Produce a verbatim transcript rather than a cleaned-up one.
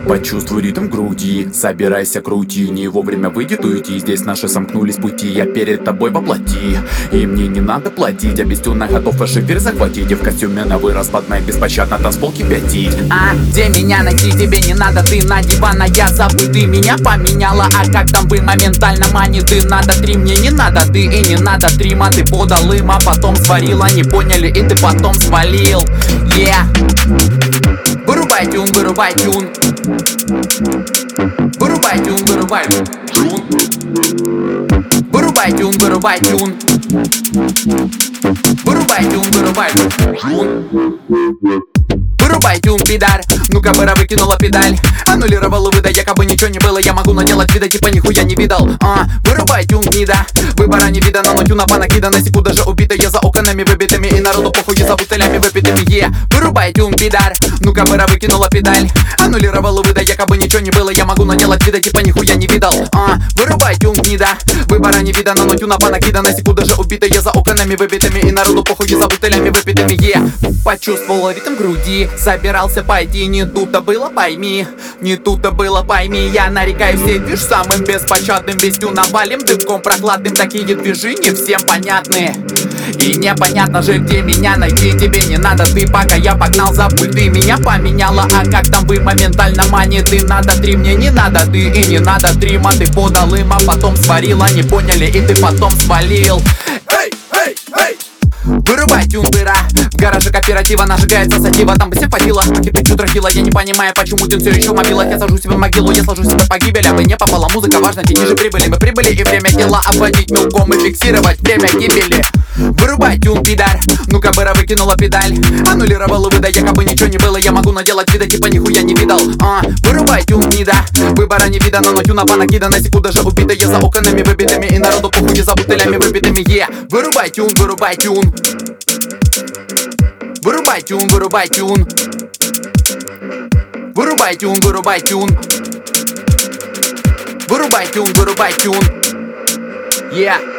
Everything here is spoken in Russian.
Почувствуй ритм в груди, собирайся крути. Не вовремя выйдет уйти, здесь наши сомкнулись пути. Я перед тобой воплоти, и мне не надо платить. Я без тюна готов ваш эфир захватить. И в костюме на вырос под моей беспощадно танцпол кипятить. А где меня найти, тебе не надо, ты на дивана, я забыл, ты меня поменяла. А как там вы моментально манит, ты надо три, мне не надо, ты и не надо трима. Ты подал им, а потом сварила, не поняли, и ты потом свалил. Yeah. Вырубай тюн, вырубай тюн. Вырубай тюн, вырубай тюн. Вырубай тюн, вырубай тюн. Вырубай тюн, вырубай тюн. Вырубай тюн, пидар. Ну-ка, быра выкинула педаль. Аннулировал увы, да якобы ничего не было. Я могу наделать вида, типа нихуя не видал. А, вырубай тюн, гнида. Выбора не видано, но тюна понакидана. Секунда же убита, я за окнами выбитыми. И народу похуй за бутылями выпитыми. Е, вырубай тюн, пидар. Ну-ка, быра выкинула педаль. Аннулировал увы, да якобы ничего не было. Я могу наделать вида, типа нихуя не видал. А, вырубай тюн, гнида. Выбора не видано, но тюна понакидана. Секунда же убита, я за окнами выбитыми. И народу похуй за бутылями выпитыми. Е, почувствовал ритм груди. Собирался пойти, не тут-то было, пойми. Не тут-то было, пойми. Я нарекаю все движ самым беспощадным. Без тюна валим дымком прохладным. Такие движи не всем понятны. И непонятно же, где меня найти. Тебе не надо, ты пока я погнал за пульт. Ты меня поменяла, а как там вы моментально манит. Ты надо три, мне не надо, ты и не надо трима. Ты подал им, а потом сварила, не поняли, и ты потом свалил. Эй, эй, эй! Вырубай тюн, быра. В гараже кооператива нажигается сатива. Там бы все хватило, аки ты чудрахила. Я не понимаю, почему тюн все еще в мобилах. Я сажу себе в могилу, я сложу себе погибель. А вы не попала, музыка важна, те ниже прибыли. Мы прибыли и время дела обводить мелком и фиксировать время гибели. Вырубай тюн, пидар. Ну-ка, быра выкинула педаль. Аннулировал увы, да якобы ничего не было. Я могу наделать вида, типа нихуя не видал. А, вырубай тюн, гнида. Выбора не видано, но тюна понакидана. Секунда же убита, я за окнами выбитыми. И народу похуй за бутылями выпитыми. Е, вырубай тюн, вырубай тюн. Вырубай тюн, вырубай тюн. Вырубай тюн, вырубай тюн. Вырубай тюн, вырубай тюн. Yeah.